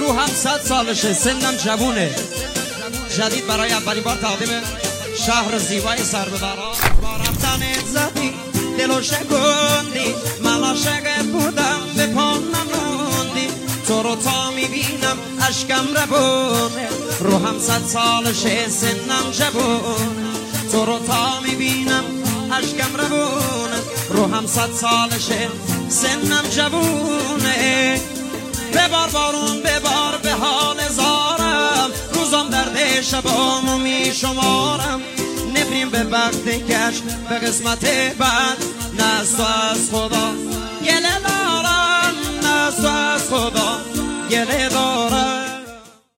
روحم 100 سالشه، سنم جوونه. جدید برای اولین بار تقدیم شهر زیبای سر به برا. با رفتن زدی دلو شکندی، من عاشق بودم به پا نموندی. تو رو تا میبینم اشکم روونه، روحم 100 سالشه، سنم جوونه. تو رو تا میبینم اشکم روونه، روحم 100 سالشه، سنم جوونه. ببار بارون ببار به حال زارم، روزم درد شبامو میشمارم. نفرین به وقت کش به قسمت بد، نه از تو از خدا گله دارم، نه از تو از خدا گله دارم.